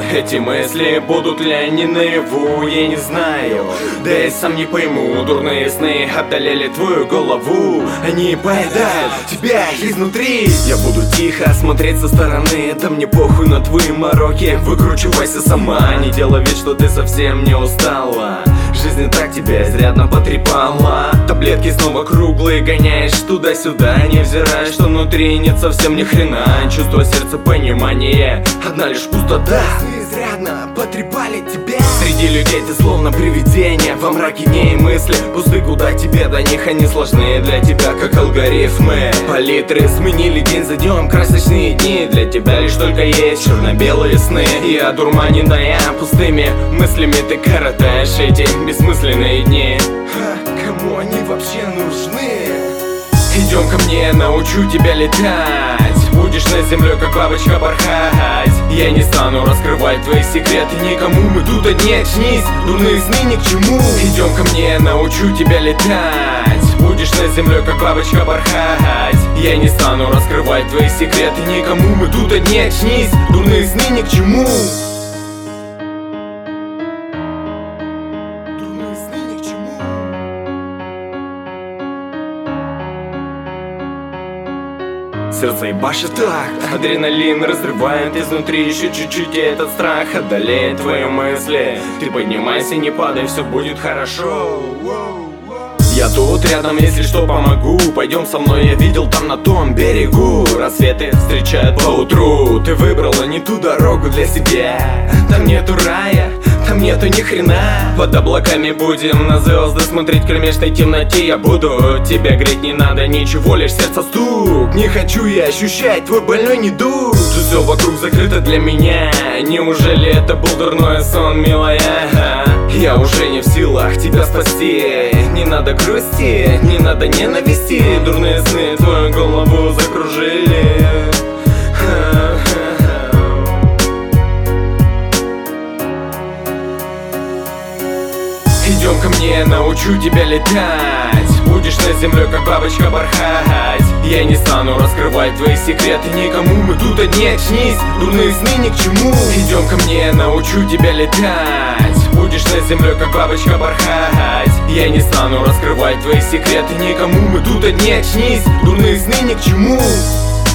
Эти мысли будут ли они наяву, я не знаю. Да я сам не пойму, дурные сны одолели твою голову. Они поедают тебя изнутри. Я буду тихо смотреть со стороны, да мне похуй на твои мороки. Выкручивайся сама, не делай вид, что ты совсем не устала. Жизнь и так тебя изрядно потрепала. Таблетки снова круглые гоняешь туда-сюда, невзирая, что внутри нет совсем ни хрена. Чувство сердца, понимание, одна лишь пустота. Изрядно потрепали тебя. Среди людей ты словно привидение, во мраке дней мысли пусты, куда тебе до них они сложны для тебя, как алгоритмы. Палитры сменили день за днем, красочные дни для тебя лишь только есть черно-белые сны. И одурманенная пустыми мыслями ты коротаешь эти бессмысленные дни. Кому они вообще нужны? Идем ко мне, научу тебя летать. Будешь над землей, как бабочка, порхать. Я не стану раскрывать твои секреты никому, мы тут одни, очнись, дурные сны ни к чему. Идем ко мне, научу тебя летать. Будешь над землей, как бабочка, порхать. Я не стану раскрывать твои секреты никому, мы тут одни, очнись, дурные сны ни к чему. Сердце ебашит так, адреналин разрывает изнутри еще чуть-чуть, и этот страх одолеет твои мысли. Ты поднимайся, не падай, все будет хорошо. Я тут рядом, если что, помогу. Пойдем со мной, я видел там на том берегу. Рассветы встречают поутру. Ты выбрала не ту дорогу для себя. Там нету рая, там нету ни хрена. Под облаками будем на звезды смотреть в кромешной темноте. Я буду тебя греть, не надо ничего, лишь сердце стук. Не хочу я ощущать твой больной недуг. Тут все вокруг закрыто для меня. Неужели это был дурной сон, милая? Я уже не в силах тебя спасти. Не надо грусти, не надо ненависти. Дурные сны твою голову закружили. Идем ко мне, научу тебя летать. Будешь над землей, как бабочка, порхать. Я не стану раскрывать твои секреты никому, мы тут одни, очнись, дурные сны ни к чему. Идем ко мне, научу тебя летать. Будешь над землей, как бабочка, порхать. Я не стану раскрывать твои секреты никому, мы тут одни, очнись, дурные сны ни к чему.